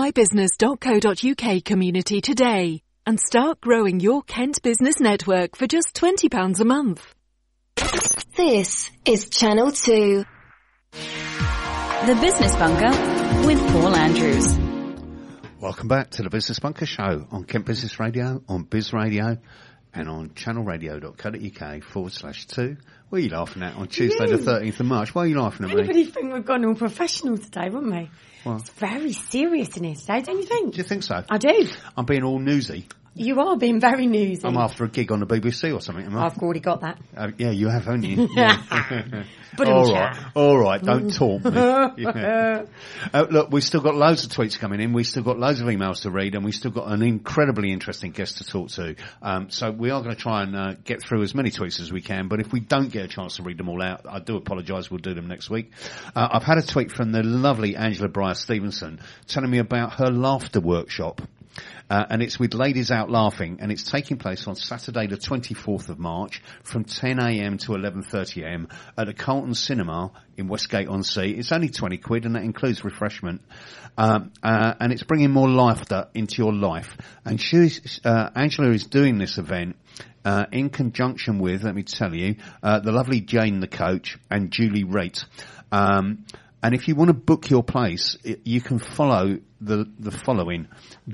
mybusiness.co.uk community today and start growing your Kent Business Network for just £20 a month. This is Channel 2. The Business Bunker with Paul Andrews. Welcome back to the Business Bunker Show on Kent Business Radio, on Biz Radio, and on channelradio.co.uk/2. What are you laughing at on Tuesday the 13th of March? Why are you laughing at me? Anybody think we've gone all professional today, wouldn't we? Well, it's very serious in here today, don't you think? Do you think so? I do. I'm being all newsy. You are being very newsy. I'm after a gig on the BBC or something, am I? I've already got that. Yeah, you have, haven't you? Yeah. But all right, don't taunt me. Yeah. Look, we've still got loads of tweets coming in. We've still got loads of emails to read, and we've still got an incredibly interesting guest to talk to. So we are going to try and get through as many tweets as we can, but if we don't get a chance to read them all out, I do apologise. We'll do them next week. I've had a tweet from the lovely Angela Breyer-Stevenson telling me about her laughter workshop. And it's with Ladies Out Laughing, and it's taking place on Saturday the 24th of March from 10 a.m. to 11:30 a.m. at the Carlton Cinema in Westgate-on-Sea. It's only £20, and that includes refreshment. And it's bringing more laughter into your life. And Angela is doing this event in conjunction with, let me tell you, the lovely Jane the Coach and Julie Raitt. And if you want to book your place, you can follow the following: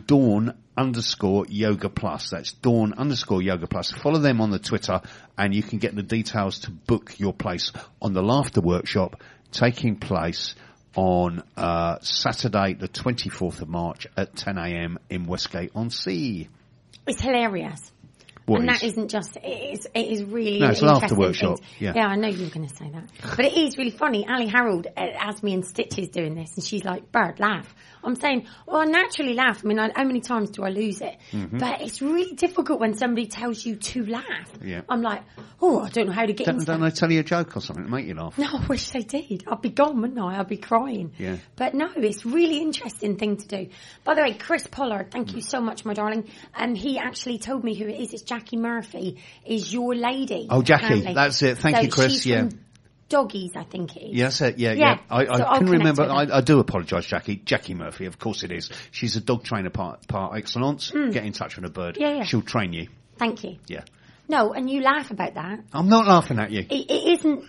Dawn_Yoga Plus. That's Dawn_Yoga Plus. Follow them on the Twitter, and you can get the details to book your place on the laughter workshop taking place on Saturday, the 24th of March at 10 a.m. in Westgate-on-Sea. It's hilarious. That isn't just, it is really no, it's laughter workshop. Yeah, I know you were going to say that. But it is really funny. Ali Harold asked me in Stitches doing this, and she's like, Bird, laugh. I'm saying, well, I naturally laugh. I mean, how many times do I lose it? Mm-hmm. But it's really difficult when somebody tells you to laugh. Yeah. I'm like, oh, I don't know how to get into that. Don't they tell you a joke or something to make you laugh? No, I wish they did. I'd be gone, wouldn't I? I'd be crying. Yeah. But no, it's a really interesting thing to do. By the way, Chris Pollard, thank you so much, my darling. He actually told me who it is. It's Jackie Murphy, is your lady. Oh, Jackie, apparently. That's it. Thank you, Chris. She's from Doggies, I think it is. Yes, yeah. I can remember. I do apologise, Jackie. Jackie Murphy, of course it is. She's a dog trainer par excellence. Get in touch with a bird. Yeah. She'll train you. Thank you. Yeah. No, and you laugh about that. I'm not laughing at you. It isn't.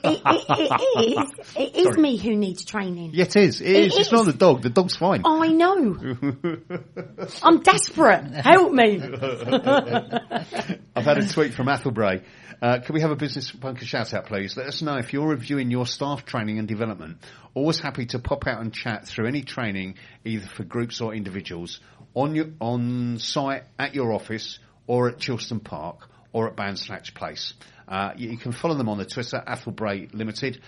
It is me who needs training. Yeah, it is. It's not the dog. The dog's fine. I know. I'm desperate. Help me. I've had a tweet from Athelbray. Can we have a Business Bunker shout out, please? Let us know if you're reviewing your staff training and development. Always happy to pop out and chat through any training, either for groups or individuals, on site, at your office, or at Chilston Park, or at Bandsnatch Place. You can follow them on the Twitter, Athelbray Limited,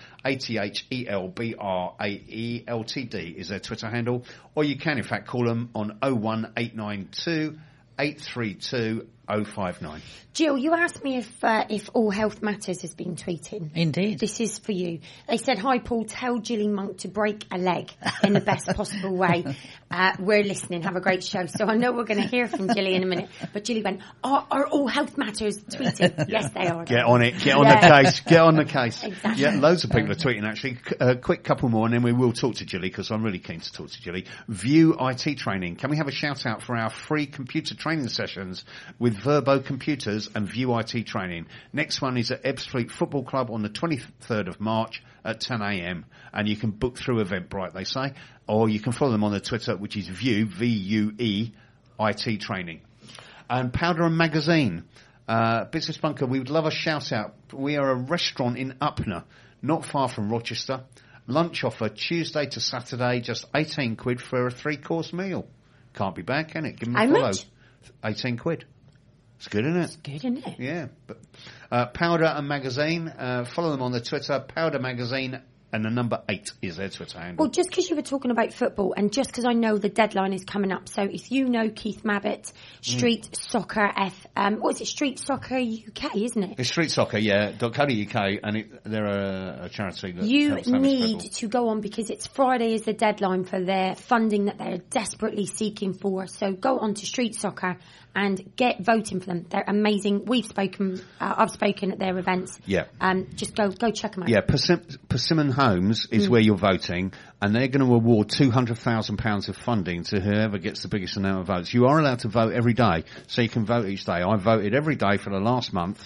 ATHELBRAE LTD is their Twitter handle, or you can in fact call them on 01892 832 059. Jill, you asked me if All Health Matters has been tweeting. Indeed. This is for you. They said, hi Paul, tell Gilly Monk to break a leg in the best possible way. We're listening. Have a great show. So I know we're going to hear from Gilly in a minute. But Gilly went, are All Health Matters tweeting? Yes, they are. Get on it. Get on the case. Get on the case. Exactly. Yeah, loads of people are tweeting actually. A quick couple more and then we will talk to Gilly because I'm really keen to talk to Gilly. View IT training. Can we have a shout out for our free computer training sessions with Verbo Computers and View IT training? Next one is at Ebbsfleet Football Club on the 23rd of March at 10 a.m. and you can book through Eventbrite, they say, or you can follow them on the Twitter, which is View VUE IT training. And Powder and Magazine, Business Bunker, we would love a shout out. We are a restaurant in Upner, not far from Rochester. Lunch offer Tuesday to Saturday, just £18 for a 3-course meal. Can't be bad, can it? Give them a follow. Much? £18. It's good, isn't it? It's good, isn't it? Yeah. But, Powder and Magazine, follow them on the Twitter, Powder Magazine, and the number 8 is their Twitter handle. Well, just because you were talking about football, and just because I know the deadline is coming up, so if you know Keith Mabbitt, Street Soccer what is it? Street Soccer UK, isn't it? It's Street Soccer, yeah. .co.uk, and they're a charity that you helps need to go on because it's Friday is the deadline for their funding that they're desperately seeking for. So go on to Street Soccer and get voting for them. They're amazing. I've spoken at their events. Yeah. Just go check them out. Yeah, Persimmon Homes is where you're voting, and they're going to award £200,000 of funding to whoever gets the biggest amount of votes. You are allowed to vote every day, so you can vote each day. I voted every day for the last month.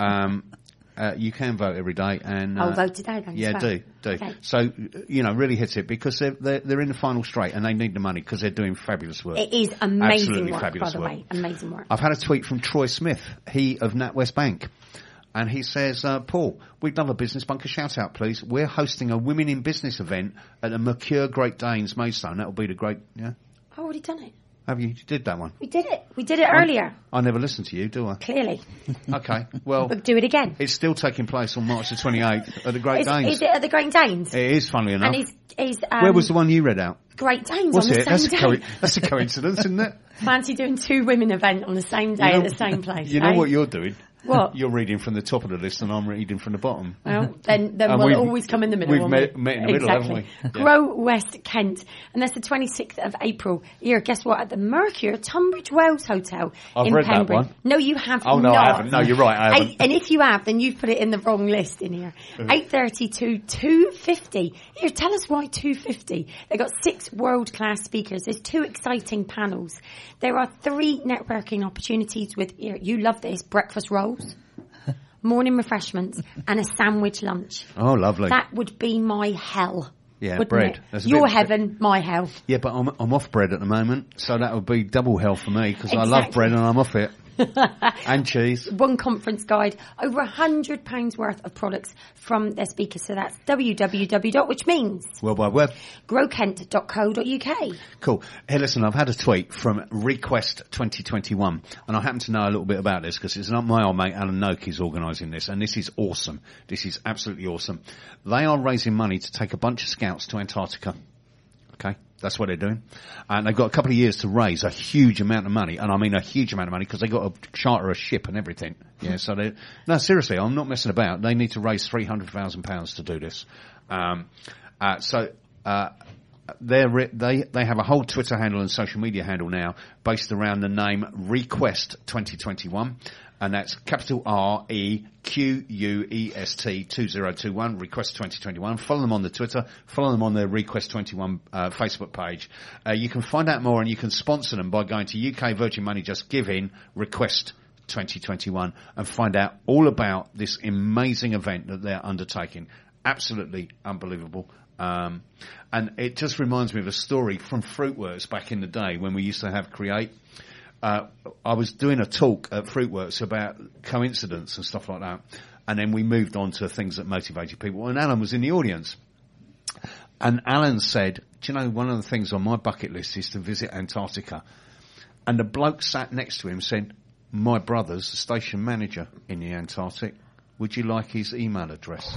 You can vote every day, and I'll vote today then. yeah, as well. do. Okay. So really hit it, because they're in the final straight, and they need the money because they're doing fabulous work. It is amazing Absolutely work, by fabulous the work. way. Amazing work. I've had a tweet from Troy Smith, he of NatWest Bank. And he says, Paul, we'd love a Business Bunker shout out, please. We're hosting a Women in Business event at the Mercure Great Danes Maidstone. That'll be the great, yeah? I've already done it. Have you did that one? We did it. We did it earlier. I never listened to you, do I? Clearly. Okay, well, We'll do it again. it's still taking place on March the 28th at the Great Is Danes. it at the Great Danes? It is, funnily enough. And is Where was the one you read out? Great Danes What's on the it? same day? That's a coincidence, isn't it? Fancy doing 2 women event on the same day at the same place. You know eh? what you're doing? What? You're reading from the top of the list, and I'm reading from the bottom. Well, then And we'll we've- always come in the middle. we've won't met we? in the middle, haven't we? Yeah. Grow West Kent, and that's the 26th of April. Here, guess what? At the Mercure Tunbridge Wells Hotel I've in read that Pembroke. one. No, you have Oh, no, not. I haven't. No, you're right, I haven't. And if you have, then you've put it in the wrong list in here. 8:30 to 2:50. Here, tell us why 2:50. They've got 6 world-class speakers. There's 2 exciting panels. There are 3 networking opportunities with, here, you love this, breakfast rolls, morning refreshments, and a sandwich lunch. Oh, lovely. That would be my hell. Yeah, wouldn't bread. it? That's a Your bit- heaven, my hell. Yeah, but I'm off bread at the moment, so that would be double hell for me, because I love Exactly. bread and I'm off it. And cheese. One conference guide, over £100 worth of products from their speakers. So that's www. which means World Wide Web. growkent.co.uk. Cool. Hey, listen, I've had a tweet from Request 2021, and I happen to know a little bit about this because it's not my old mate Alan Noak is organising this, and this is awesome. This is absolutely awesome. They are raising money to take a bunch of scouts to Antarctica. Okay, that's what they're doing. And they've got a couple of years to raise a huge amount of money, and I mean a huge amount of money, because they've got to charter a ship and everything. Yeah, so no, seriously, I'm not messing about. They need to raise £300,000 to do this. They have a whole Twitter handle and social media handle now based around the name Request 2021. And that's capital REQUEST 2021, Request 2021. Follow them on the Twitter. Follow them on their Request 21 Facebook page. You can find out more, and you can sponsor them by going to UK Virgin Money Just Giving Request 2021 and find out all about this amazing event that they're undertaking. Absolutely unbelievable. And it just reminds me of a story from Fruitworks back in the day when we used to have Create. I was doing a talk at Fruitworks about coincidence and stuff like that, and then we moved on to things that motivated people, and Alan was in the audience. And Alan said, do you know, one of the things on my bucket list is to visit Antarctica. And the bloke sat next to him said, my brother's the station manager in the Antarctic. Would you like his email address?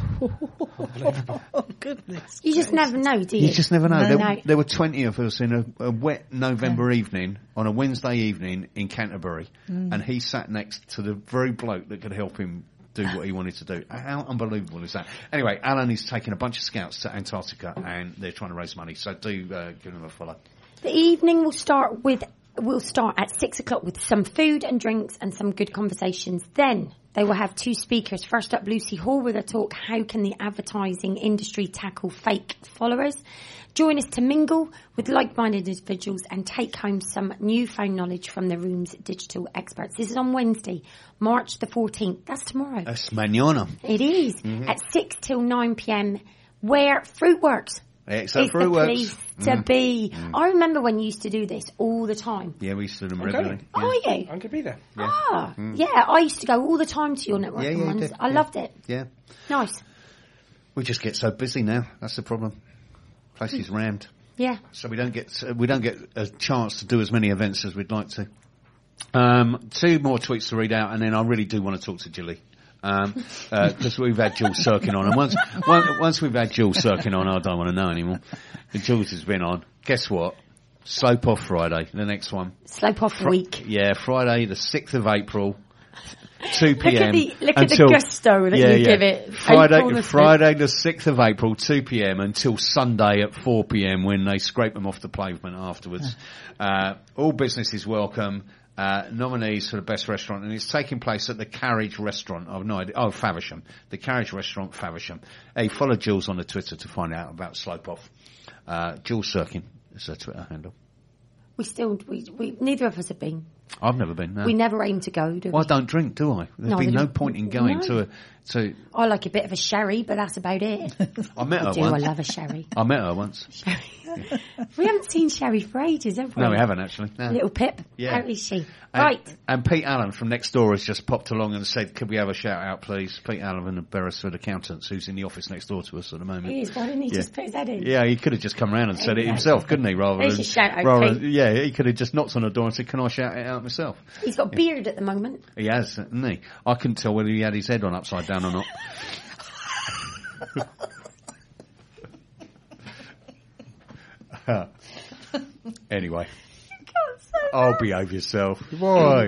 Oh, goodness. You just never know, do you? You just never know. No. There were 20 of us in a wet November evening, on a Wednesday evening in Canterbury, and he sat next to the very bloke that could help him do what he wanted to do. How unbelievable is that? Anyway, Alan is taking a bunch of scouts to Antarctica, and they're trying to raise money, so do give them a follow. The evening will start at 6 o'clock with some food and drinks and some good conversations. Then they will have 2 speakers. First up, Lucy Hall with a talk, how can the advertising industry tackle fake followers? Join us to mingle with like-minded individuals and take home some newfound knowledge from the room's digital experts. This is on Wednesday, March the 14th. That's tomorrow. That's mañana. It is. At 6 till 9 p.m. where Fruitworks is the place to be. I remember when you used to do this all the time. Yeah, we used to do them regularly. going. Are you? I'm going to be there. Yeah, I used to go all the time to your networking you ones. did. I loved it. Yeah. Nice. We just get so busy now. That's the problem. Place is rammed. Yeah. So we don't get a chance to do as many events as we'd like to. 2 more tweets to read out, and then I really do want to talk to Julie. Because we've had Jules Sirkin on, and once we've had Jules Sirkin on, I don't want to know anymore. Jules has been on. Guess what? Slope off Friday, the next one. Slope off week. Yeah, Friday the 6th of April, 2 p.m. Look at the gusto that you give it. April the Friday the 6th of April, 2 p.m. until Sunday at 4 p.m. when they scrape them off the pavement afterwards. All business is welcome. nominees for the best restaurant, and it's taking place at the Carriage Restaurant. I've no idea. Oh, Faversham. The Carriage Restaurant, Faversham. Hey, follow Jules on the Twitter to find out about Slope Off. Jules Sirkin is her Twitter handle. We neither of us have been. I've never been, no. We never aim to go, do we? Well, I don't drink, do I? There's been no point in going to. I like a bit of a sherry, but that's about it. I met her once. I love a sherry. I met her once. Sherry. We haven't seen Sherry for ages, have we? No, we haven't actually. No. Little Pip. Yeah. How is she? Right. And Pete Allen from next door has just popped along and said, could we have a shout out, please? Pete Allen of Beresford Accountants, who's in the office next door to us at the moment. He is. Why didn't he just put his head in? Yeah, he could have just come round and said it himself, couldn't he? Yeah, he could have just knocked on the door and said, can I shout it out myself? He's got a beard at the moment. He has, hasn't he? I couldn't tell whether he had his head on upside down or not. Anyway, I'll behave yourself. Why?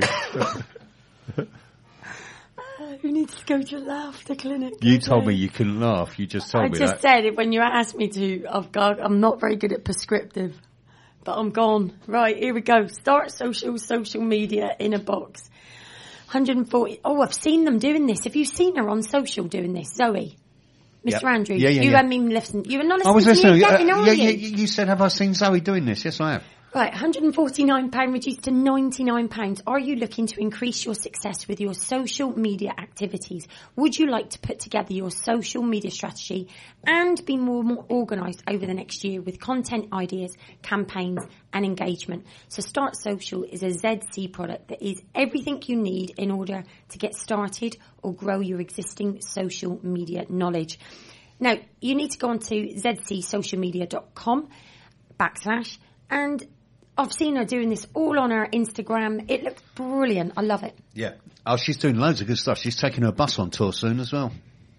You need to go to a laughter clinic. You told me you couldn't laugh. You just told me that. I just said it when you asked me to. I'm not very good at prescriptive, but I'm gone. Right, here we go. Start social media in a box. 140. Oh, I've seen them doing this. Have you seen her on social doing this, Zoe? Mr. Andrews, you haven't even listened. You were not listening. I was listening. You? You said, have I seen Zoe doing this? Yes, I have. Right, £149 reduced to £99. Are you looking to increase your success with your social media activities? Would you like to put together your social media strategy and be more organised over the next year with content ideas, campaigns and engagement? So Start Social is a ZC product that is everything you need in order to get started or grow your existing social media knowledge. Now, you need to go on to zcsocialmedia.com / and I've seen her doing this all on her Instagram. It looks brilliant. I love it. Yeah. Oh, she's doing loads of good stuff. She's taking her bus on tour soon as well.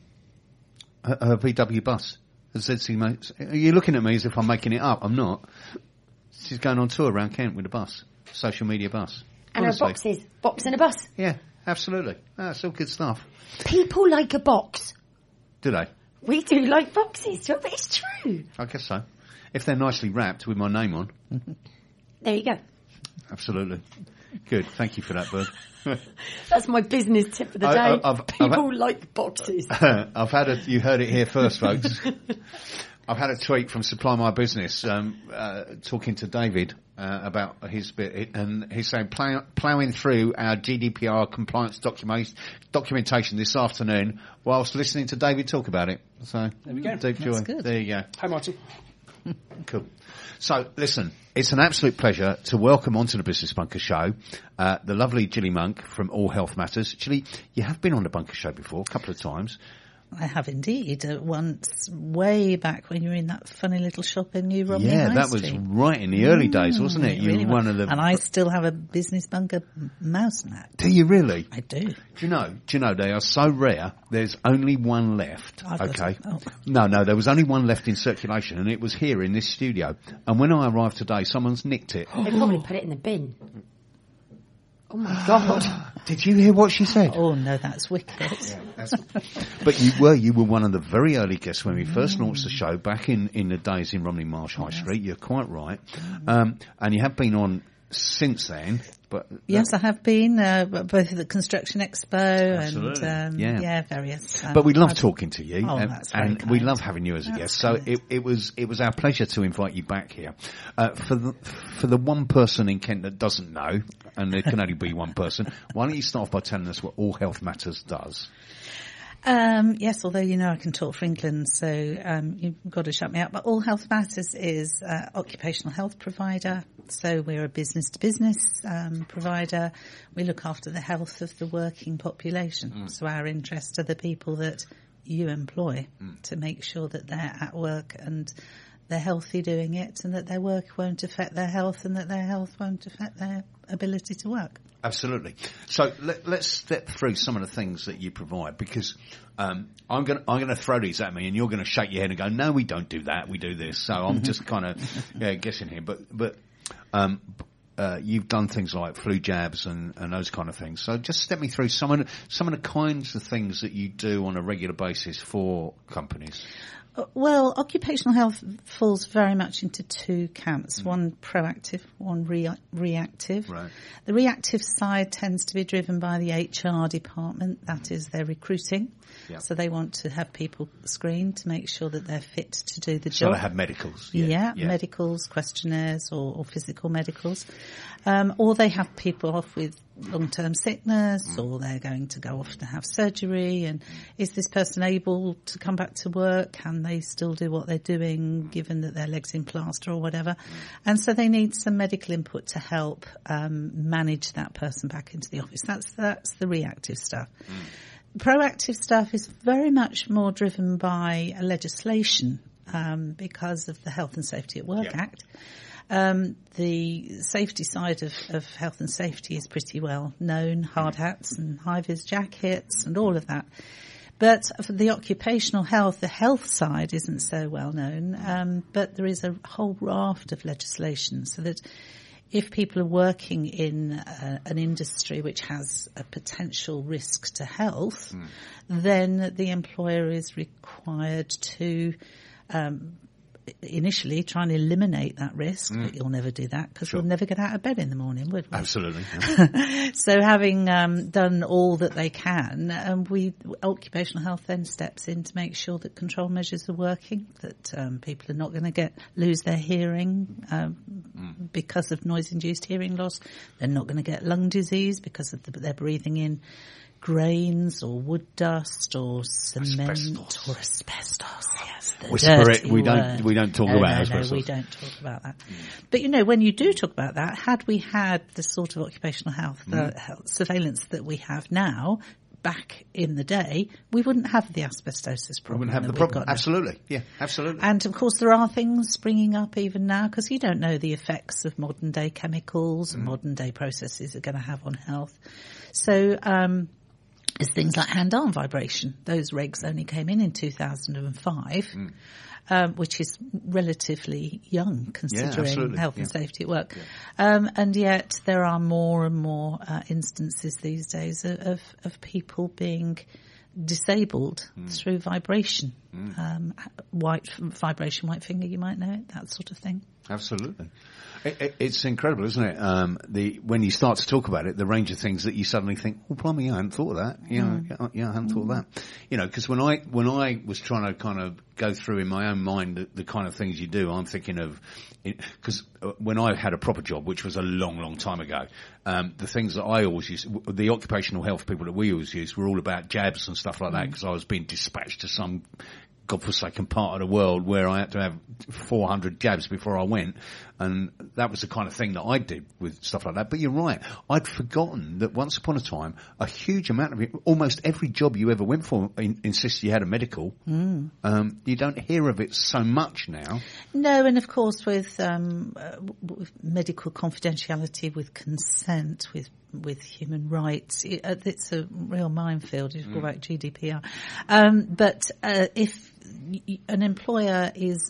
Her VW bus. Are you looking at me as if I'm making it up? I'm not. She's going on tour around Kent with a bus. Social media bus. And honestly. Her boxes. Box in a bus. Yeah, absolutely. That's all good stuff. People like a box. Do they? We do like boxes, but it's true. I guess so. If they're nicely wrapped with my name on. There you go. Absolutely. Good. Thank you for that, Bird. That's my business tip of the day. People like boxes. You heard it here first, folks. I've had a tweet from Supply My Business talking to David about his bit, and he's saying ploughing through our GDPR compliance documentation this afternoon whilst listening to David talk about it. So there we go. Deep joy. Good. There you go. Hi, Martin. Cool. So, listen, it's an absolute pleasure to welcome onto the Business Bunker Show the lovely Gilly Monk from All Health Matters. Gilly, you have been on the Bunker Show before, a couple of times. I have indeed. Once, way back when you were in that funny little shop in New Romney High Street. Yeah, that was right in the early days, wasn't it? You were one of the. And I still have a Business Bunker mouse mat. Do you really? I do. Do you know they are so rare? There's only one left. Okay. No, there was only one left in circulation, and it was here in this studio. And when I arrived today, someone's nicked it. They probably put it in the bin. Oh my God! Did you hear what she said? Oh no, that's wicked. Yeah, but you were one of the very early guests when we first launched the show back in the days in Romney Marsh High Street. You're quite right, and you have been on since then. But yes, I have been both at the Construction Expo and various. But we love talking to you, and we love having you as a guest. So it was our pleasure to invite you back here. For the one person in Kent that doesn't know, and there can only be one person, why don't you start off by telling us what All Health Matters does? Yes, although I can talk for England, so you've got to shut me up. But All Health Matters is an occupational health provider, so we're a business-to-business provider. We look after the health of the working population, so our interests are the people that you employ to make sure that they're at work and they're healthy doing it, and that their work won't affect their health, and that their health won't affect their ability to work. Absolutely. So let's step through some of the things that you provide, because I'm going to throw these at me, and you're going to shake your head and go, "No, we don't do that. We do this." So I'm just kind of guessing here, but you've done things like flu jabs and those kind of things. So just step me through some of the kinds of things that you do on a regular basis for companies. Well, occupational health falls very much into two camps, one proactive, one reactive. Right. The reactive side tends to be driven by the HR department, that is their recruiting. Yep. So they want to have people screened to make sure that they're fit to do the So job. they have medicals. Yeah, medicals, questionnaires or physical medicals. Or they have people off with long-term sickness or they're going to go off to have surgery, and is this person able to come back to work? Can they still do what they're doing given that their leg's in plaster or whatever? And so they need some medical input to help manage that person back into the office. That's the reactive stuff. Proactive stuff is very much more driven by legislation because of the Health and Safety at Work Act. The safety side of health and safety is pretty well known, hard hats and high-vis jackets and all of that. But for the occupational health, the health side isn't so well known, but there is a whole raft of legislation so that if people are working in an industry which has a potential risk to health, then the employer is required to initially try and eliminate that risk, but you'll never do that because we'll never get out of bed in the morning, would we? Absolutely. So having done all that they can, occupational health then steps in to make sure that control measures are working, that people are not going to lose their hearing because of noise-induced hearing loss. They're not going to get lung disease because of they're breathing in grains or wood dust or cement or asbestos. Yes, Whisper it. We don't talk about asbestos. No, we don't talk about that. But when you do talk about that, had we had the sort of occupational health surveillance that we have now, back in the day, we wouldn't have the asbestosis problem. We wouldn't have the problem. Absolutely. Yeah, absolutely. And of course there are things springing up even now because you don't know the effects of modern day chemicals and modern day processes are going to have on health. So, there's things like hand-arm vibration. Those regs only came in 2005, which is relatively young considering health and safety at work. Yeah. And yet there are more and more instances these days of people being disabled through vibration. White finger, you might know it, that sort of thing. Absolutely. It's incredible, isn't it? When you start to talk about it, the range of things that you suddenly think, oh, blimey, I hadn't thought of that. I hadn't thought of that. Because when I was trying to kind of go through in my own mind the kind of things you do, I'm thinking of, because when I had a proper job, which was a long, long time ago, the things that I always used, the occupational health people that we always used were all about jabs and stuff like that, because I was being dispatched to some godforsaken part of the world where I had to have 400 jabs before I went, and that was the kind of thing that I did with stuff like that. But you're right, I'd forgotten that once upon a time a huge amount of it, almost every job you ever went for insisted you had a medical. You don't hear of it so much now. No, and of course with medical confidentiality, with consent, with human rights, it's a real minefield. You talk about GDPR, but if an employer is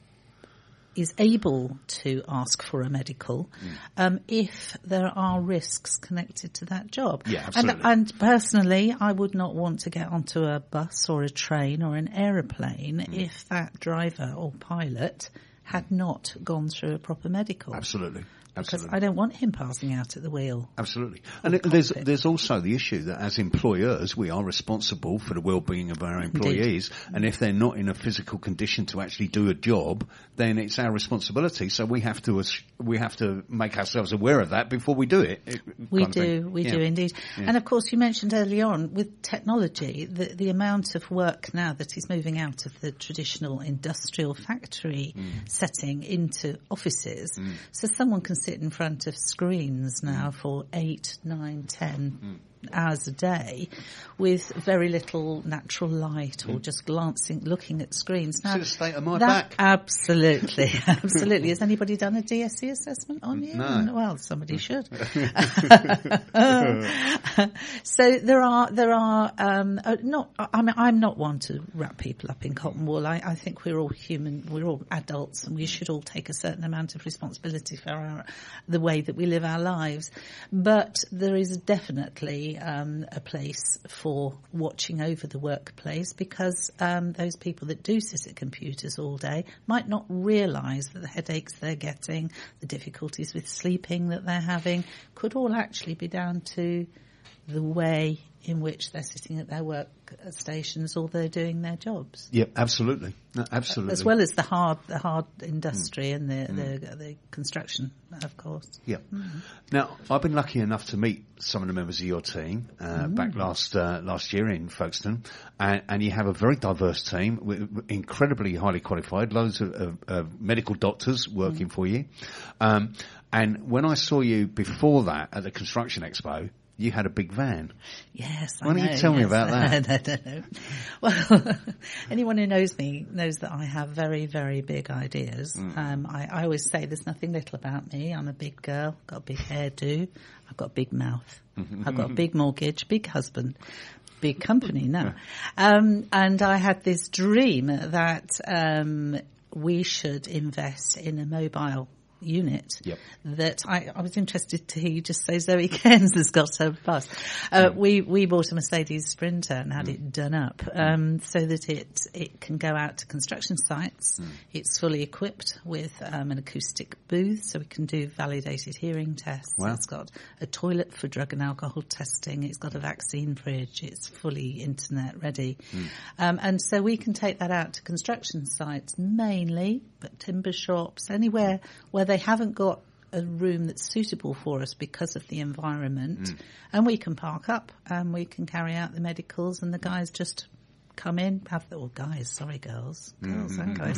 able to ask for a medical if there are risks connected to that job. Yeah, absolutely. And personally, I would not want to get onto a bus or a train or an aeroplane if that driver or pilot had not gone through a proper medical. Absolutely. Because I don't want him passing out at the wheel. Absolutely. And there's also the issue that as employers, we are responsible for the well-being of our employees. Indeed. And if they're not in a physical condition to actually do a job, then it's our responsibility. So we have to make ourselves aware of that before we do it. We do indeed. Yeah. And of course, you mentioned early on with technology, the amount of work now that is moving out of the traditional industrial factory setting into offices. So someone can sit in front of screens now for 8, 9, 10 hours a day with very little natural light or just looking at screens. Now, it's the state of my back. Absolutely. Has anybody done a DSE assessment on you? No. Well, somebody should. So I'm not one to wrap people up in cotton wool. I think we're all human, we're all adults, and we should all take a certain amount of responsibility for the way that we live our lives. But there is definitely a place for watching over the workplace, because those people that do sit at computers all day might not realise that the headaches they're getting, the difficulties with sleeping that they're having, could all actually be down to the way in which they're sitting at their workstations or they're doing their jobs. Yep, absolutely. No, absolutely. As well as the hard industry and the construction, of course. Yeah. Now, I've been lucky enough to meet some of the members of your team back last year in Folkestone, and you have a very diverse team, incredibly highly qualified, loads of medical doctors working for you. And when I saw you before that at the Construction Expo, you had a big van. Yes, I know. Why don't you tell me about that? No. Well, anyone who knows me knows that I have very, very big ideas. I always say there's nothing little about me. I'm a big girl, got a big hairdo, I've got a big mouth, I've got a big mortgage, big husband, big company now. And I had this dream that we should invest in a mobile unit. That I was interested to hear you just say Zoe Cairns has got her bus. We bought a Mercedes Sprinter and had it done up so that it can go out to construction sites. It's fully equipped with an acoustic booth, so we can do validated hearing tests. Wow. It's got a toilet for drug and alcohol testing. It's got a vaccine fridge. It's fully internet ready. And so we can take that out to construction sites mainly, but timber shops, anywhere where they haven't got a room that's suitable for us because of the environment, and we can park up and we can carry out the medicals, and the guys just come in, girls and guys,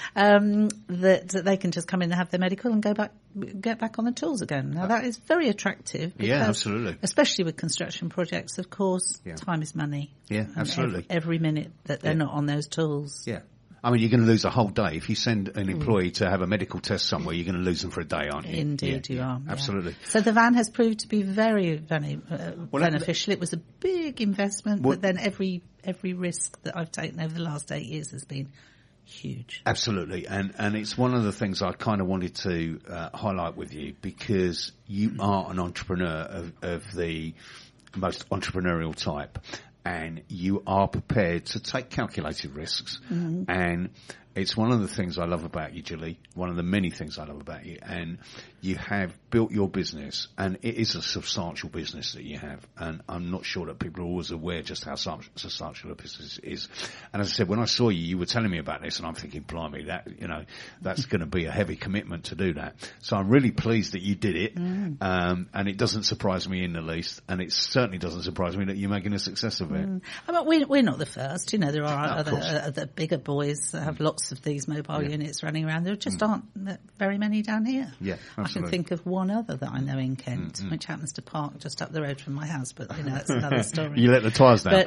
that they can just come in and have their medical and get back on the tools again. Now that is very attractive. Because, yeah, absolutely. Especially with construction projects, of course, time is money. Yeah, absolutely. Every minute that they're not on those tools. Yeah. I mean, you're going to lose a whole day. If you send an employee to have a medical test somewhere, you're going to lose them for a day, aren't you? Indeed, you are. Absolutely. Yeah. So the van has proved to be very, very beneficial. It was a big investment, but then every risk that I've taken over the last 8 years has been huge. Absolutely. And it's one of the things I kind of wanted to highlight with you, because you are an entrepreneur of the most entrepreneurial type. And you are prepared to take calculated risks. And it's one of the things I love about you, Julie, one of the many things I love about you. And you have built your business, and it is a substantial business that you have. And I'm not sure that people are always aware just how substantial a business is. And as I said, when I saw you, you were telling me about this, and I'm thinking, blimey, that's going to be a heavy commitment to do that. So I'm really pleased that you did it. And it doesn't surprise me in the least. And it certainly doesn't surprise me that you're making a success of it. I mean, we're not the first. There are other bigger boys that have lots of these mobile units running around. There just aren't very many down here. Yeah, absolutely. I can think of one other that I know in Kent, which happens to park just up the road from my house, but that's another story. You let the tyres down.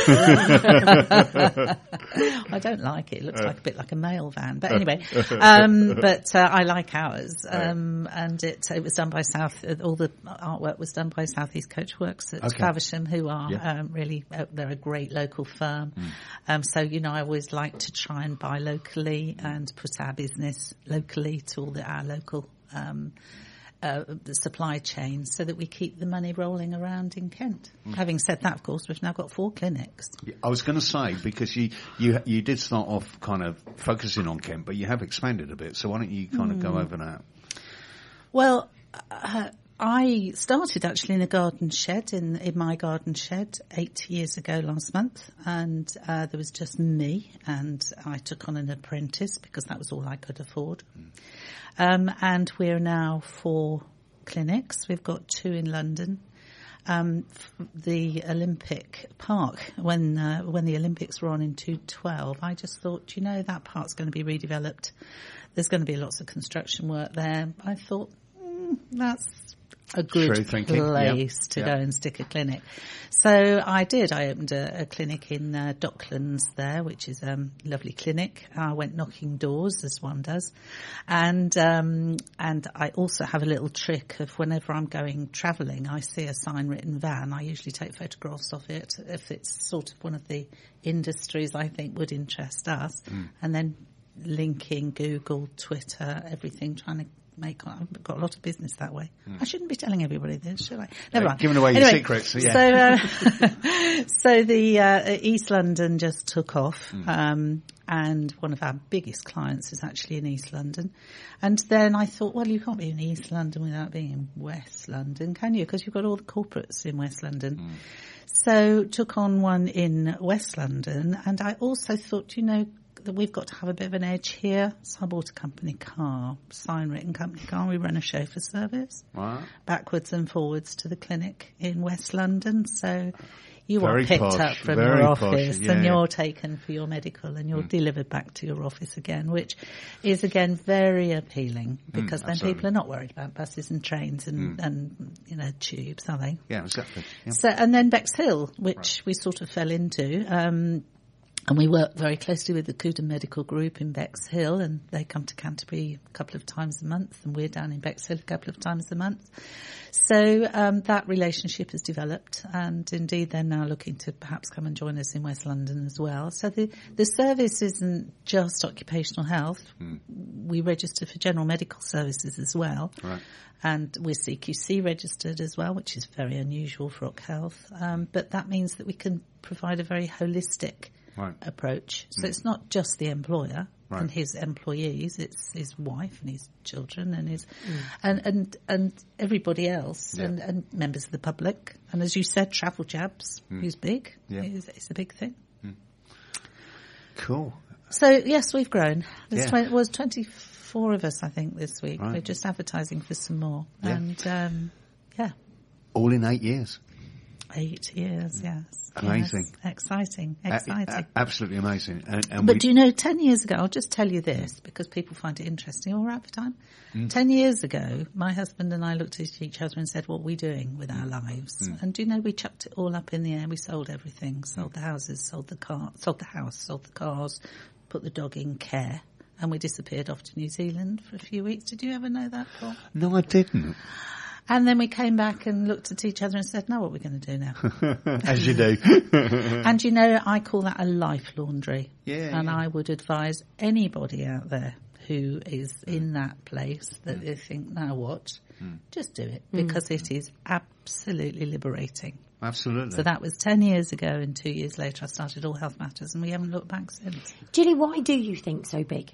But I don't like it. It looks like a bit like a mail van. But anyway, I like ours. And it was done by all the artwork was done by South East Coachworks at Faversham, who are really, they're a great local firm. So, I always like to try and buy locally and put our business locally to our local the supply chain, so that we keep the money rolling around in Kent. Having said that, of course, we've now got 4 clinics. I was going to say, because you did start off kind of focusing on Kent, but you have expanded a bit. So why don't you kind of go over that? Well, I started actually in a garden shed, in my garden shed 8 years ago last month, and there was just me, and I took on an apprentice because that was all I could afford. And we're now 4 clinics. We've got 2 in London. The Olympic Park, when the Olympics were on in 2012, I just thought, that park's going to be redeveloped. There's going to be lots of construction work there. I thought, that's a good place to go and stick a clinic. So I did. I opened a clinic in Docklands there, which is a lovely clinic. I went knocking doors, as one does. And I also have a little trick of whenever I'm going travelling, I see a sign written van. I usually take photographs of it if it's sort of one of the industries I think would interest us. And then linking Google, Twitter, everything, trying to I've got a lot of business that way. I shouldn't be telling everybody this, should I? Never mind. Giving away your secrets. Yeah. So the East London just took off. And one of our biggest clients is actually in East London. And then I thought, well, you can't be in East London without being in West London, can you? Because you've got all the corporates in West London. So took on one in West London. And I also thought, that we've got to have a bit of an edge here. So I bought a company car, sign-written company car. We run a chauffeur service. Wow. Backwards and forwards to the clinic in West London. So you Very are picked posh, up from very your posh, office yeah, and yeah. you're taken for your medical and you're delivered back to your office again, which is again very appealing because then absolutely. people are not worried about buses and trains and tubes, are they? Yeah, exactly. Yeah. So, and then Bexhill, which we sort of fell into, and we work very closely with the Cuda Medical Group in Bexhill, and they come to Canterbury a couple of times a month, and we're down in Bexhill a couple of times a month. So that relationship has developed, and indeed they're now looking to perhaps come and join us in West London as well. So the service isn't just occupational health. We register for general medical services as well. Right. And we're CQC registered as well, which is very unusual for Oc Health. But that means that we can provide a very holistic approach. So it's not just the employer and his employees, it's his wife and his children and his and everybody else and members of the public. And as you said, travel jabs is big. Yeah. It's a big thing. Cool. So yes, we've grown. There's Yeah. was 24 of us, I think, this week. Right. We're just advertising for some more. Yeah. And All in 8 years. 8 years, yes. Amazing. Yes. Exciting. Absolutely amazing. And But do you know, 10 years ago, I'll just tell you this because people find it interesting. All right for time? 10 years ago, my husband and I looked at each other and said, what are we doing with our lives? And do you know, we chucked it all up in the air. We sold everything. Sold the houses, sold the house, sold the cars, put the dog in care. And we disappeared off to New Zealand for a few weeks. Did you ever know that, Paul? No, I didn't. And then we came back and looked at each other and said, now what are we going to do now? As you do. And you know, I call that a life laundry. Yeah, And yeah. I would advise anybody out there who is in that place that they think, now what? Just do it because it is absolutely liberating. Absolutely. So that was 10 years ago, and 2 years later I started All Health Matters and we haven't looked back since. Julie, why do you think so big?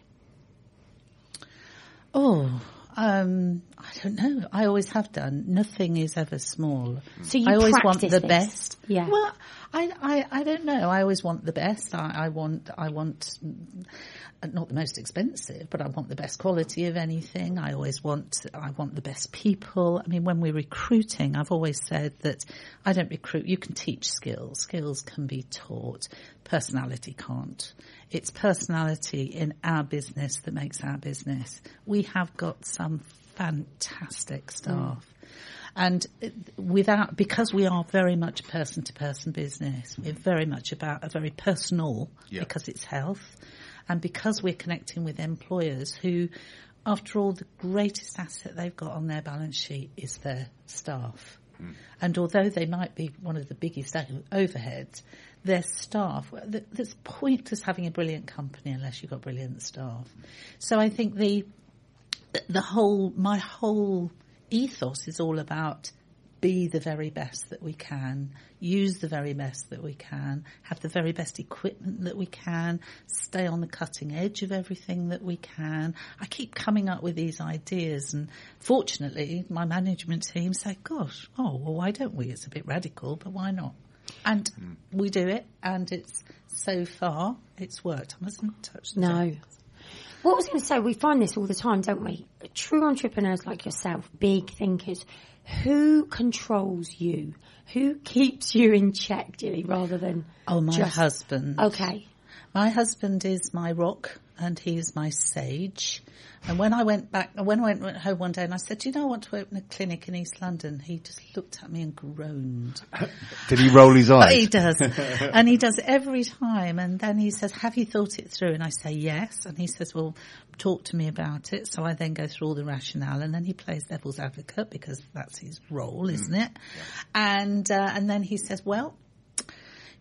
I don't know. I always have done. Nothing is ever small. So you I always want practice the this? best. Yeah. Well, I don't know. I always want the best. I want not the most expensive, but I want the best quality of anything. I want the best people. I mean, when we're recruiting, I've always said that I don't recruit. You can teach skills. Skills can be taught. Personality can't. It's personality in our business that makes our business. We have got some fantastic staff. And because we are very much person-to-person business, we're very much about a very personal, because it's health, and because we're connecting with employers who, after all, the greatest asset they've got on their balance sheet is their staff. And although they might be one of the biggest overheads, their staff, there's pointless having a brilliant company unless you've got brilliant staff. So I think my whole ethos is all about be the very best that we can, use the very best that we can, have the very best equipment that we can, stay on the cutting edge of everything that we can. I keep coming up with these ideas, and fortunately my management team say, gosh, well, why don't we? It's a bit radical, but why not? And we do it, and so far it's worked. I mustn't touch the No. What I was going to say, we find this all the time, don't we? True entrepreneurs like yourself, big thinkers, who controls you? Who keeps you in check, Julie, rather than my husband. Okay. My husband is my rock and he is my sage. And when I went home one day and I said, do you know I want to open a clinic in East London? He just looked at me and groaned. Did he roll his eyes? He does. And he does every time. And then he says, have you thought it through? And I say, yes. And he says, well, talk to me about it. So I then go through all the rationale, and then he plays devil's advocate because that's his role, isn't it? Yeah. And then he says, well,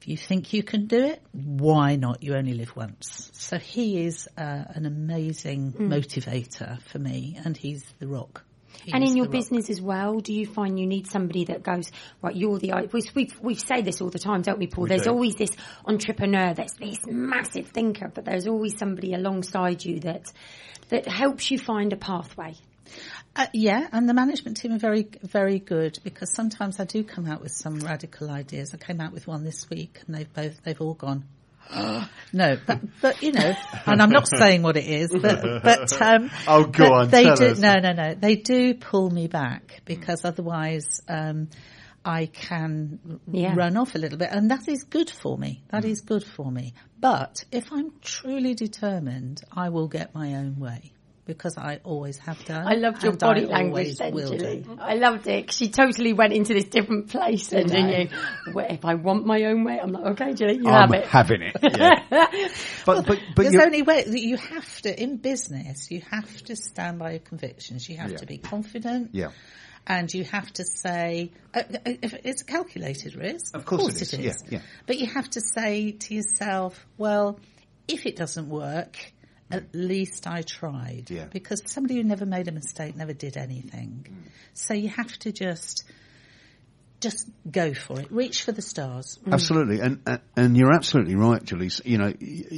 If you think you can do it, why not? You only live once. So he is an amazing motivator for me, and he's the rock. And in your business as well, do you find you need somebody that goes, right, you're the... We say this all the time, don't we, Paul? There's always this entrepreneur that's this massive thinker, but there's always somebody alongside you that helps you find a pathway. Yeah, and the management team are very, very good, because sometimes I do come out with some radical ideas. I came out with one this week, and they've all gone, no, but you know, and I'm not saying what it is, but oh, go on, they tell do, us. No, they do pull me back, because otherwise, I can run off a little bit, and that is good for me. That is good for me. But if I'm truly determined, I will get my own way. Because I always have done. I loved your body language then, Julie. I loved it, 'cause she totally went into this different place. Didn't you? If I want my own way, I'm like, okay, Julie, you have it. I'm having it. Yeah. but there's only way that you have to, in business, you have to stand by your convictions. You have to be confident. Yeah. And you have to say, if it's a calculated risk. Of course it is. Yeah. But you have to say to yourself, well, if it doesn't work, at least I tried. Yeah. Because somebody who never made a mistake never did anything. So you have to just go for it. Reach for the stars. Absolutely. And you're absolutely right, Julie. You know,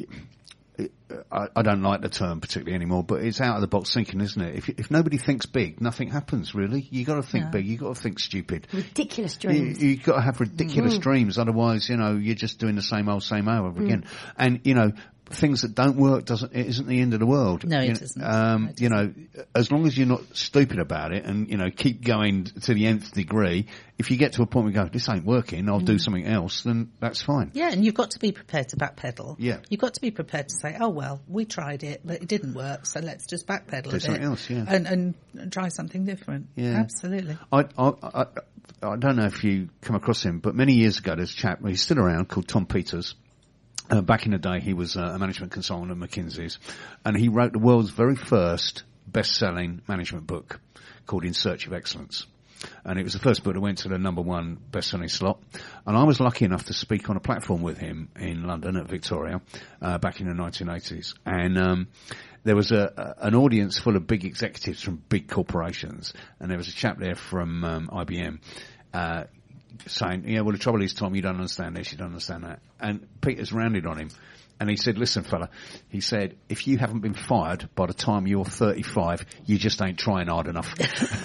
I don't like the term particularly anymore, but it's out of the box thinking, isn't it? If nobody thinks big, nothing happens, really. You got to think big. You got to think stupid. Ridiculous dreams. You got to have ridiculous dreams. Otherwise, you know, you're just doing the same old again. And, you know, things that don't work isn't the end of the world. No, it isn't. You know, as long as you're not stupid about it and, you know, keep going to the nth degree, if you get to a point where you go, this ain't working, I'll do something else, then that's fine. Yeah, and you've got to be prepared to backpedal. Yeah. You've got to be prepared to say, oh, well, we tried it, but it didn't work, so let's just backpedal do something else, yeah. And try something different. Yeah. Absolutely. I don't know if you come across him, but many years ago there's a chap, he's still around, called Tom Peters. Back in the day, he was a management consultant at McKinsey's, and he wrote the world's very first best-selling management book called In Search of Excellence. And it was the first book that went to the #1 best-selling slot. And I was lucky enough to speak on a platform with him in London at Victoria back in the 1980s. And there was an audience full of big executives from big corporations, and there was a chap there from IBM saying, yeah, well, the trouble is, Tom, you don't understand this, you don't understand that. And Peters rounded on him, and he said, listen, fella, he said, if you haven't been fired by the time you're 35, you just ain't trying hard enough.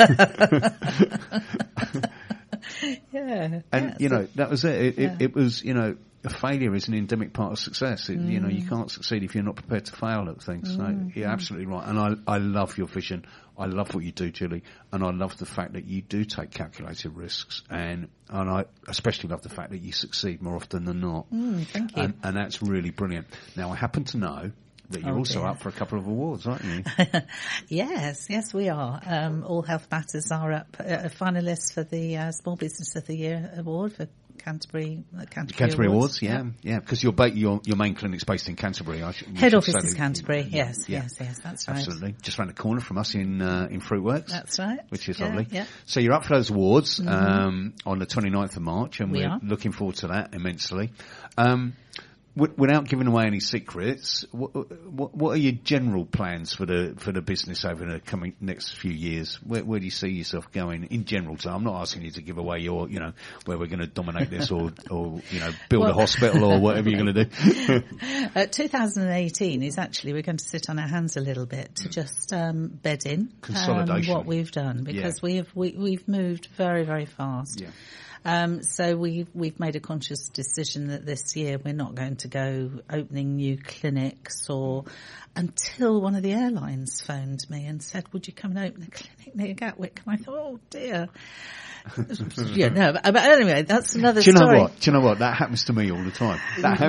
Yeah. And, you know, that was it. It was, you know, a failure is an endemic part of success. You know, you can't succeed if you're not prepared to fail at things. So you're absolutely right. And I love your vision. I love what you do, Julie. And I love the fact that you do take calculated risks. And I especially love the fact that you succeed more often than not. Thank you. And that's really brilliant. Now, I happen to know that you're also up for a couple of awards, aren't you? Yes, we are. All Health Matters are up, finalists for the Small Business of the Year award for Canterbury Awards, yeah, because your main clinic's based in Canterbury. Head office is Canterbury, yes, that's right. Absolutely, just around the corner from us in Fruitworks. That's right, which is lovely. Yeah. So you're up for those awards on the 29th of March, and we're looking forward to that immensely. Without giving away any secrets, what are your general plans for the business over the coming next few years? Where do you see yourself going in general? So I'm not asking you to give away your, you know, where we're going to dominate this or you know, build a hospital or whatever you're going to do. 2018 is actually, we're going to sit on our hands a little bit to just bed in consolidation what we've done, because we've moved very, very fast. Yeah. So we've made a conscious decision that this year we're not going to go opening new clinics until one of the airlines phoned me and said, would you come and open a clinic near Gatwick? And I thought, oh dear. But anyway, that's another story. Do you know what? That happens to me all the time.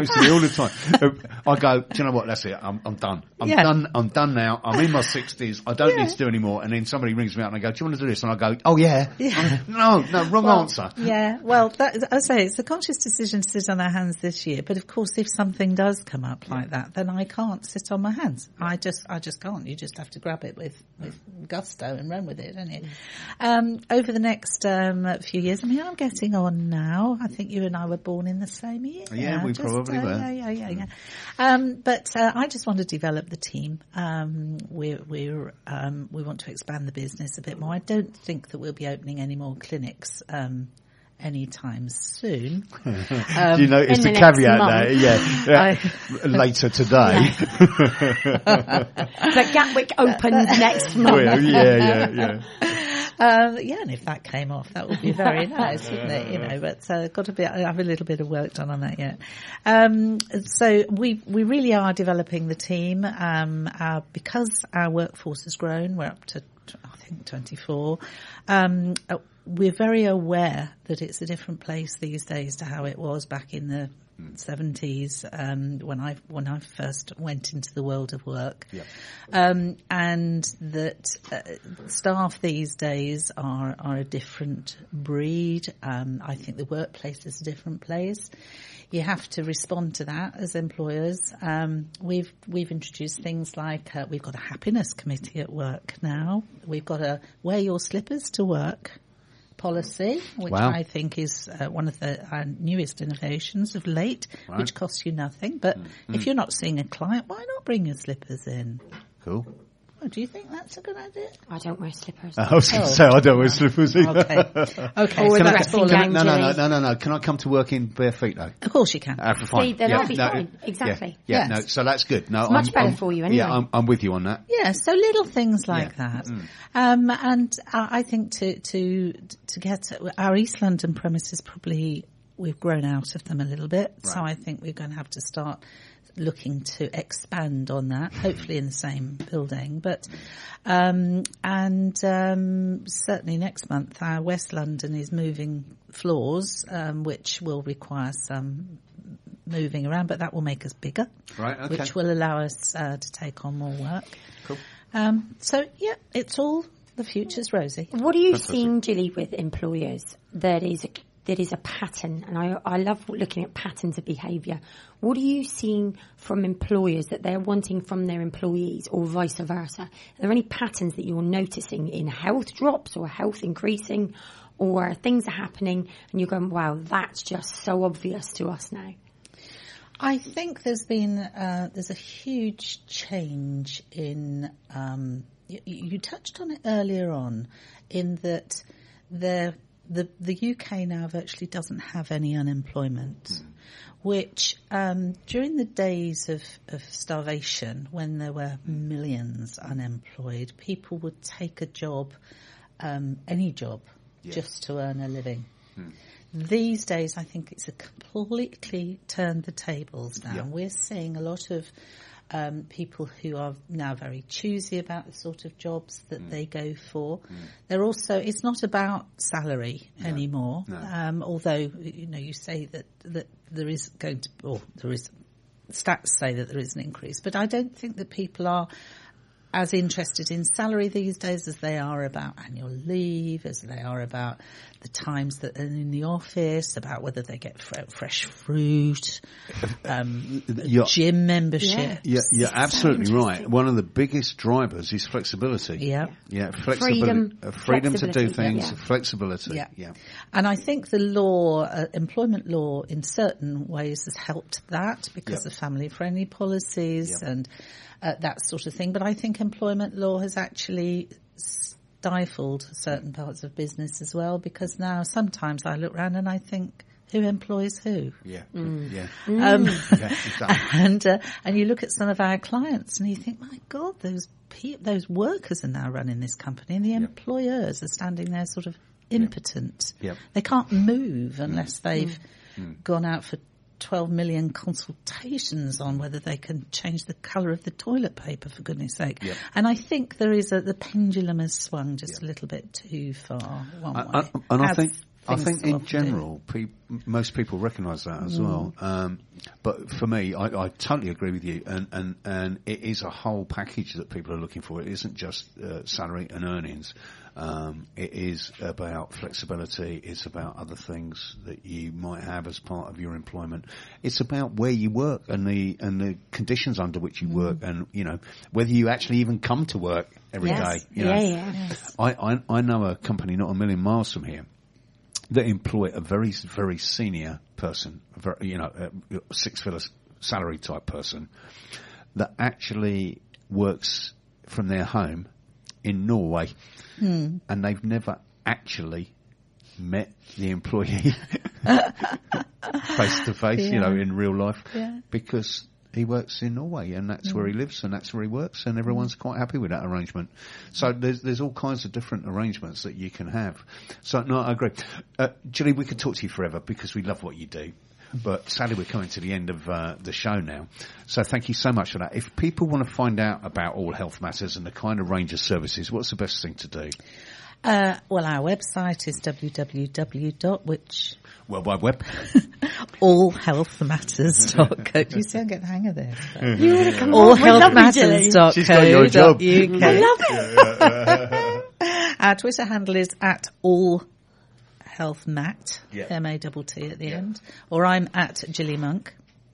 I go, do you know what? That's it. I'm done. I'm done now. I'm in my 60s. I don't need to do any more. And then somebody rings me up and I go, do you want to do this? And I go, oh yeah. No, wrong answer. Yeah. Well, I say it's a conscious decision to sit on our hands this year. But of course, if something does come up like that, then I can't sit on my hands. I just can't. You just have to grab it with gusto and run with it, don't you? Over the next a few years. I mean, I'm getting on now. I think you and I were born in the same year. Yeah, we probably were. Yeah. But I just want to develop the team. We want to expand the business a bit more. I don't think that we'll be opening any more clinics anytime soon. Do you notice the caveat there? Yeah. Later today. But Gatwick opens next month. Yeah. And if that came off, that would be very nice, wouldn't it? But I have a little bit of work done on that yet. So we really are developing the team, because our workforce has grown. We're up to, I think, 24. We're very aware that it's a different place these days to how it was back in the 70s, when I first went into the world of work. Yep. And that staff these days are a different breed. I think the workplace is a different place. You have to respond to that as employers. We've introduced things like, we've got a happiness committee at work now. We've got a wear your slippers to work policy, which I think is one of our newest innovations of late, which costs you nothing. But if you're not seeing a client, why not bring your slippers in? Cool. Oh, do you think that's a good idea? I don't wear slippers. I was going to say I don't wear slippers either. Okay. Or No. Can I come to work in bare feet though? Of course you can. Fine. See, then I'll be fine. Exactly. Yeah. Yes. No. So that's good. No, it's much better for you anyway. Yeah, I'm with you on that. Yeah. So little things like that. And I think to get our East London premises, probably we've grown out of them a little bit. Right. So I think we're going to have to start looking to expand on that, hopefully in the same building. But certainly next month, our West London is moving floors, which will require some moving around, but that will make us bigger, which will allow us to take on more work. Cool. It's all the future's rosy. What are you seeing, Gilly, with employers that is a pattern? And I love looking at patterns of behaviour. What are you seeing from employers that they're wanting from their employees, or vice versa? Are there any patterns that you're noticing in health drops or health increasing, or things are happening and you're going, wow, that's just so obvious to us now? I think there's a huge change in, you touched on it earlier on, in that the UK now virtually doesn't have any unemployment, which during the days of starvation, when there were millions unemployed, people would take a job, any job, just to earn a living. These days, I think it's completely turned the tables now. We're seeing a lot of people who are now very choosy about the sort of jobs that they go for. They're also, it's not about salary anymore. Although, you say that there is going to, or there is, stats say that there is an increase, but I don't think that people are as interested in salary these days as they are about annual leave, as they are about the times that they're in the office, about whether they get fresh fruit, gym membership. You're absolutely right. One of the biggest drivers is flexibility. Freedom to do things, flexibility. Yeah. And I think the law, employment law in certain ways has helped that because of family-friendly policies and that sort of thing. But I think employment law has actually stifled certain parts of business as well, because now sometimes I look around and I think, who employs who? Exactly. And you look at some of our clients and you think, my God, those workers are now running this company, and the employers are standing there sort of impotent. They can't move unless they've gone out for 12 million consultations on whether they can change the colour of the toilet paper, for goodness sake. And I think the pendulum has swung just a little bit too far one way. And I think in general, most people recognise that as well. But for me, I totally agree with you. And it is a whole package that people are looking for. It isn't just salary and earnings. It is about flexibility. It's about other things that you might have as part of your employment. It's about where you work and the conditions under which you work, and whether you actually even come to work every day. I know a company not a million miles from here. that employ a very, very senior person, a six-figure salary type person that actually works from their home in Norway, and they've never actually met the employee face to face, in real life, because he works in Norway and that's where he lives and that's where he works, and everyone's quite happy with that arrangement. So there's all kinds of different arrangements that you can have. So no, I agree. Julie, we could talk to you forever because we love what you do. But sadly, we're coming to the end of the show now. So thank you so much for that. If people want to find out about All Health Matters and the kind of range of services, what's the best thing to do? Well, our website is www.which... World Wide Web. allhealthmatters.co. You see, I get the hang of this. Allhealthmatters.co.uk. She's got your job. I love it. Our Twitter handle is @allhealthmat, M-A-T-T at the end. Or I'm @Gilly Monk.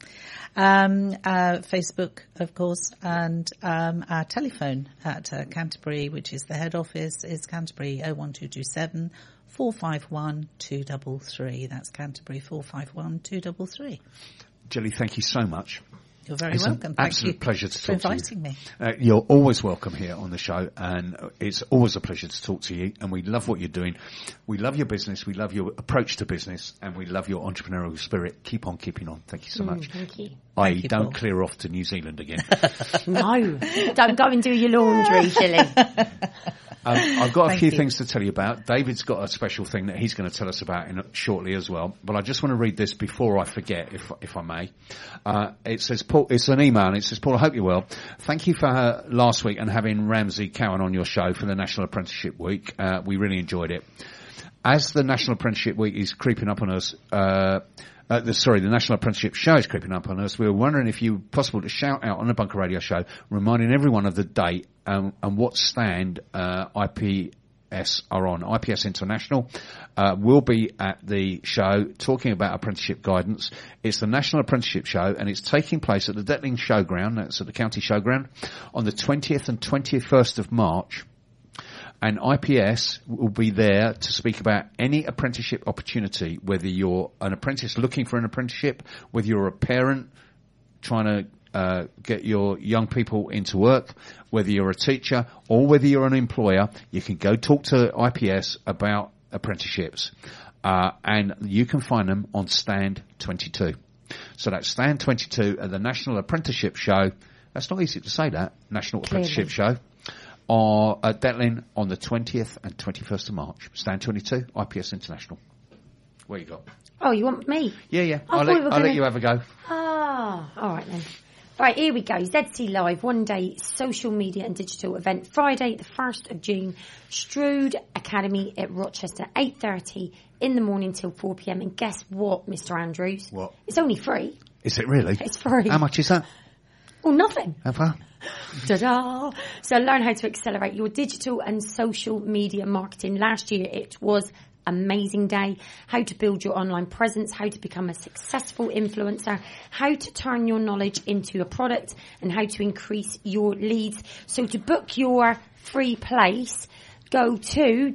Facebook, of course, and our telephone at Canterbury, which is the head office, is Canterbury 01227 451 233. That's Canterbury 451 233. Julie, thank you so much. You're very welcome. Thank Absolute you pleasure to for talk to you. inviting me. You're always welcome here on the show, and it's always a pleasure to talk to you, and we love what you're doing. We love your business, we love your approach to business, and we love your entrepreneurial spirit. Keep on keeping on. Thank you so much. Thank you. Don't clear off to New Zealand again. No, don't go and do your laundry, Gilly. I've got a few you. things to tell you about. David's got a special thing that he's going to tell us about shortly as well. But I just want to read this before I forget, if I may. It says, Paul, it's an email, and it says, Paul, I hope you're well. Thank you for last week and having Ramsey Cowan on your show for the National Apprenticeship Week. We really enjoyed it. As the National Apprenticeship Week is creeping up on us, the National Apprenticeship Show is creeping up on us. We were wondering if you possible to shout out on the Bunker Radio Show, reminding everyone of the date and what stand IPS are on. IPS International will be at the show talking about apprenticeship guidance. It's the National Apprenticeship Show, and it's taking place at the Detling Showground, that's at the County Showground, on the 20th and 21st of March. And IPS will be there to speak about any apprenticeship opportunity, whether you're an apprentice looking for an apprenticeship, whether you're a parent trying to get your young people into work, whether you're a teacher or whether you're an employer. You can go talk to IPS about apprenticeships, and you can find them on Stand 22. So that's Stand 22 at the National Apprenticeship Show. That's not easy to say, that National Apprenticeship Show. Or at Detling on the 20th and 21st of March. Stand 22, IPS International. What you got? Oh, you want me? Yeah. I'll let you have a go. Ah, all right then. Right, here we go. ZC Live, one-day social media and digital event, Friday, the 1st of June, Strood Academy at Rochester, 8:30 in the morning till 4 p.m. And guess what, Mr. Andrews? What? It's only free. Is it really? It's free. How much is that? Well, nothing. How far? Ta-da! So learn how to accelerate your digital and social media marketing. Last year it was amazing day. How to build your online presence, how to become a successful influencer, how to turn your knowledge into a product, and how to increase your leads. So to book your free place, go to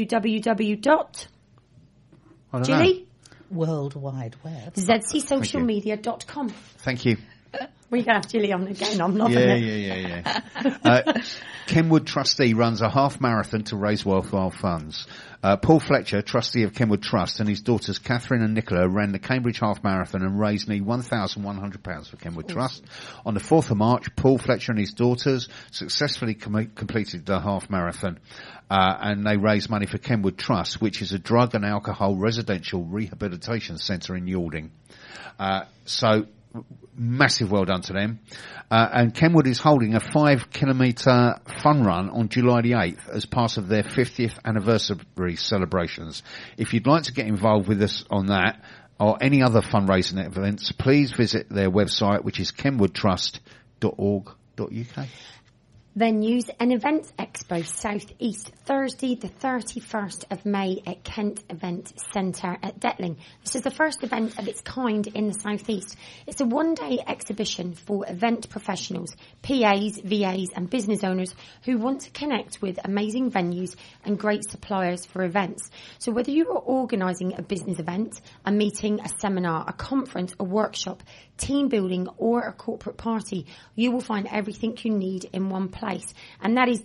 www.Julie? World Wide Web. ZCSocialmedia.com. Thank you. We're going to have Julie on again. I'm loving it. Yeah. Kenwood Trustee runs a half marathon to raise worthwhile funds. Paul Fletcher, trustee of Kenwood Trust, and his daughters Catherine and Nicola ran the Cambridge Half Marathon and raised nearly £1,100 for Kenwood Trust. On the 4th of March, Paul Fletcher and his daughters successfully completed the half marathon, and they raised money for Kenwood Trust, which is a drug and alcohol residential rehabilitation centre in Yalding. So massive well done to them. And Kenwood is holding a 5-kilometre fun run on July the 8th as part of their 50th anniversary celebrations. If you'd like to get involved with us on that or any other fundraising events, please visit their website, which is kenwoodtrust.org.uk. Venues and Events Expo South East, Thursday the 31st of May at Kent Event Centre at Detling. This is the first event of its kind in the South East. It's a one-day exhibition for event professionals, PAs, VAs and business owners who want to connect with amazing venues and great suppliers for events. So whether you are organising a business event, a meeting, a seminar, a conference, a workshop, team building or a corporate party, you will find everything you need in one place. And that is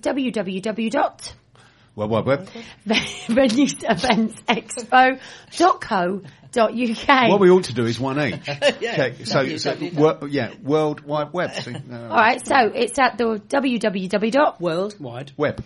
venueseventsexpo.co.uk. What we ought to do is one each. Okay, so World Wide Web. See, all right, so it's at the Worldwide Web.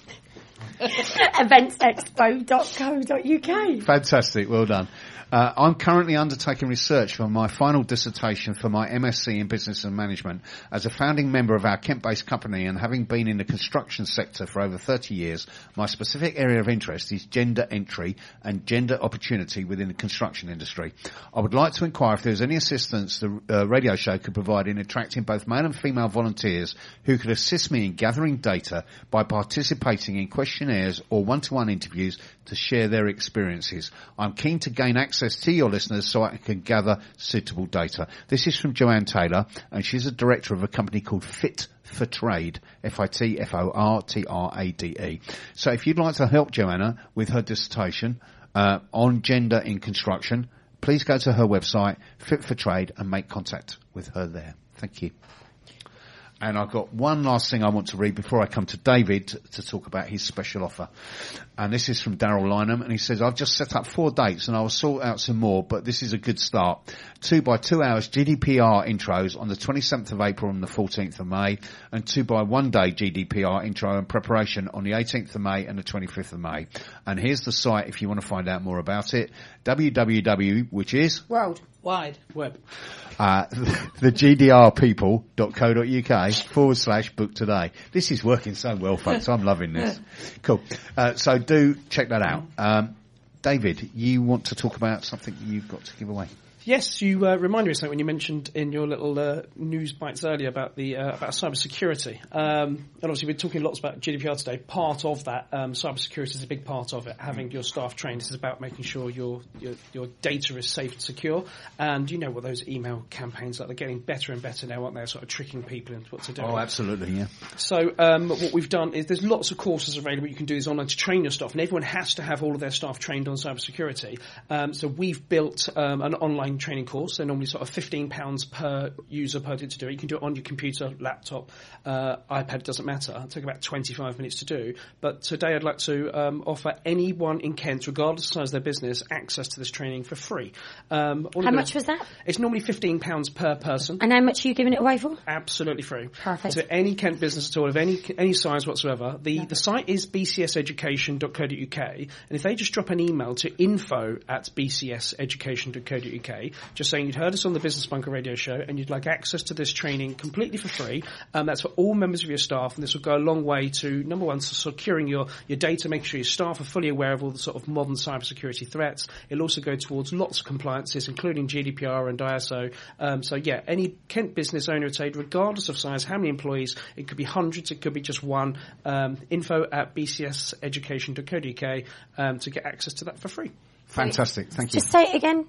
eventsexpo.co.uk. Fantastic, well done. I'm currently undertaking research for my final dissertation for my MSc in Business and Management. As a founding member of our Kent-based company and having been in the construction sector for over 30 years, my specific area of interest is gender entry and gender opportunity within the construction industry. I would like to inquire if there is any assistance the radio show could provide in attracting both male and female volunteers who could assist me in gathering data by participating in questionnaires or one-to-one interviews to share their experiences. I'm keen to gain access to your listeners so I can gather suitable data. This is from Joanne Taylor, and she's a director of a company called Fit for Trade, FITFORTRADE. So if you'd like to help Joanna with her dissertation on gender in construction, please go to her website, Fit for Trade, and make contact with her there. Thank you. And I've got one last thing I want to read before I come to David to talk about his special offer. And this is from Daryl Lynham, and he says, I've just set up 4 dates and I will sort out some more, but this is a good start. 2 by 2 hours GDPR intros on the 27th of April and the 14th of May, and 2 by 1 day GDPR intro and preparation on the 18th of May and the 25th of May. And here's the site if you want to find out more about it. www, which is? Worldwide Web. The GDRpeople.co.uk /book today. This is working so well, folks. I'm loving this. Cool. So do check that out. David, you want to talk about something you've got to give away? Yes, you reminded me of something when you mentioned in your little news bites earlier about the about cybersecurity. And obviously, we're talking lots about GDPR today. Part of that, cybersecurity is a big part of it. Having your staff trained, this is about making sure your data is safe and secure. And you know what those email campaigns like? They're getting better and better now, aren't they? Sort of tricking people into what to do. Oh, absolutely, yeah. So what we've done is there's lots of courses available. You can do this online to train your staff, and everyone has to have all of their staff trained on cybersecurity. So we've built an online training course. They're normally sort of £15 per user per day to do it. You can do it on your computer, laptop, iPad, it doesn't matter. It'll take about 25 minutes to do. But today I'd like to offer anyone in Kent, regardless of the size of their business, access to this training for free. How much was that? It's normally £15 per person. And how much are you giving it away for? Absolutely free. Perfect. So any Kent business at all, of any size whatsoever. The site is bcseducation.co.uk, and if they just drop an email to info@bcseducation.co.uk, just saying you'd heard us on the Business Bunker radio show and you'd like access to this training completely for free. That's for all members of your staff, and this will go a long way to, number one, securing your data, making sure your staff are fully aware of all the sort of modern cybersecurity threats. It'll also go towards lots of compliances, including GDPR and ISO. So yeah, any Kent business owner would say, regardless of size, how many employees, it could be hundreds, it could be just one, info@bcseducation.co.uk to get access to that for free. Fantastic, thank you. Just say it again.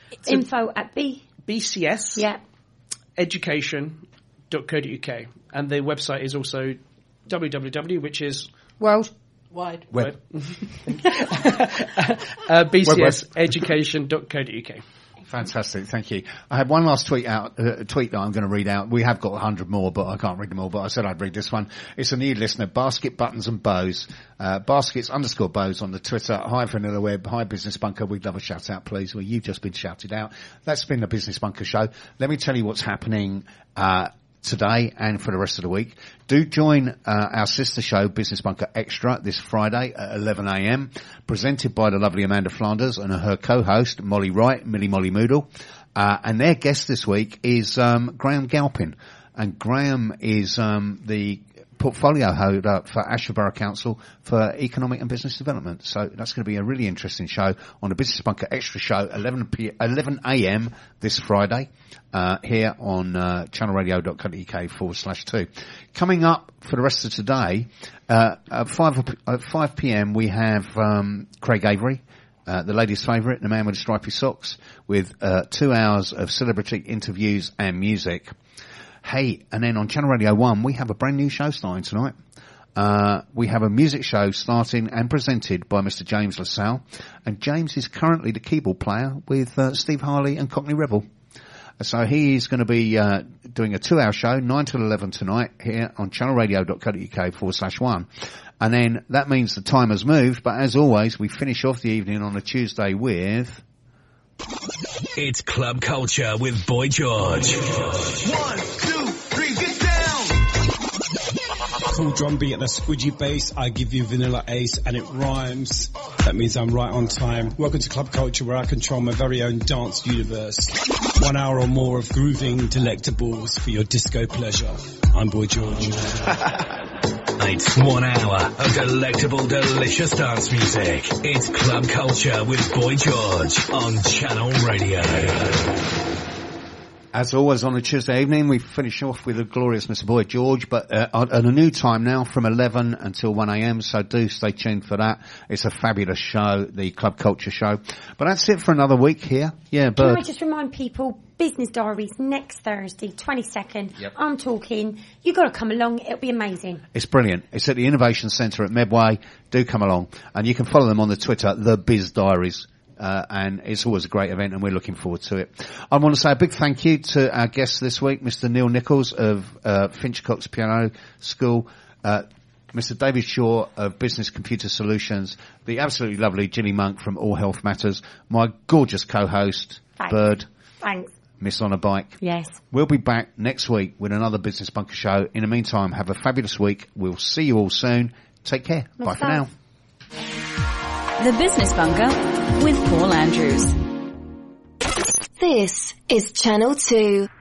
BCS Yeah. education.co.uk, and the website is also www, which is Worldwide Web. bcseducation.co.uk. Fantastic, thank you. I had one last tweet that I'm going to read out. We have got 100 more, but I can't read them all, but I said I'd read this one. It's a new listener, Basket Buttons and Bows, baskets_bows on the Twitter. Hi Vanilla Web, hi Business Bunker. We'd love a shout out, please. Well, you've just been shouted out. That's been the Business Bunker show. Let me tell you what's happening, today and for the rest of the week. Do join our sister show, Business Bunker Extra, this Friday at 11 a.m, presented by the lovely Amanda Flanders and her co-host, Molly Wright, Millie Molly Moodle. And their guest this week is Graham Galpin. And Graham is the portfolio holder for Ashford Borough Council for Economic and Business Development. So that's going to be a really interesting show on the Business Bunker Extra Show, 11 a.m. this Friday, here on channelradio.co.uk/2. Coming up for the rest of today, at 5 p.m. we have Craig Avery, the ladies' favourite, the man with the stripy socks, with 2 hours of celebrity interviews and music. Hey, and then on Channel Radio 1, we have a brand new show starting tonight. We have a music show starting and presented by Mr. James LaSalle. And James is currently the keyboard player with Steve Harley and Cockney Rebel. So he's going to be doing a 2-hour show, 9 till 11 tonight, here on channelradio.co.uk/1. And then that means the time has moved, but as always, we finish off the evening on a Tuesday with... It's Club Culture with Boy George. 1, 2, 3, get down! Cool drum beat and a squidgy bass. I give you vanilla ace and it rhymes. That means I'm right on time. Welcome to Club Culture, where I control my very own dance universe. 1 hour or more of grooving delectables for your disco pleasure. I'm Boy George. It's 1 hour of delectable, delicious dance music. It's Club Culture with Boy George on Channel Radio. As always on a Tuesday evening, we finish off with a glorious Mr. Boy George, but at a new time now from 11 until 1 a.m, so do stay tuned for that. It's a fabulous show, the Club Culture show. But that's it for another week here. Yeah, Bird. Can I just remind people, Business Diaries next Thursday, 22nd. Yep. I'm talking. You've got to come along. It'll be amazing. It's brilliant. It's at the Innovation Centre at Medway. Do come along. And you can follow them on the Twitter, The Biz Diaries. And it's always a great event and we're looking forward to it. I want to say a big thank you to our guest this week, Mr. Neil Nichols of Finchcock's Piano School, Mr. David Shaw of Business Computer Solutions, the absolutely lovely Ginny Monk from All Health Matters, my gorgeous co-host, Thanks. Bird. Thanks. Miss on a Bike. Yes. We'll be back next week with another Business Bunker show. In the meantime, have a fabulous week. We'll see you all soon. Take care. Bye for now. The Business Bunker with Paul Andrews. This is Channel 2.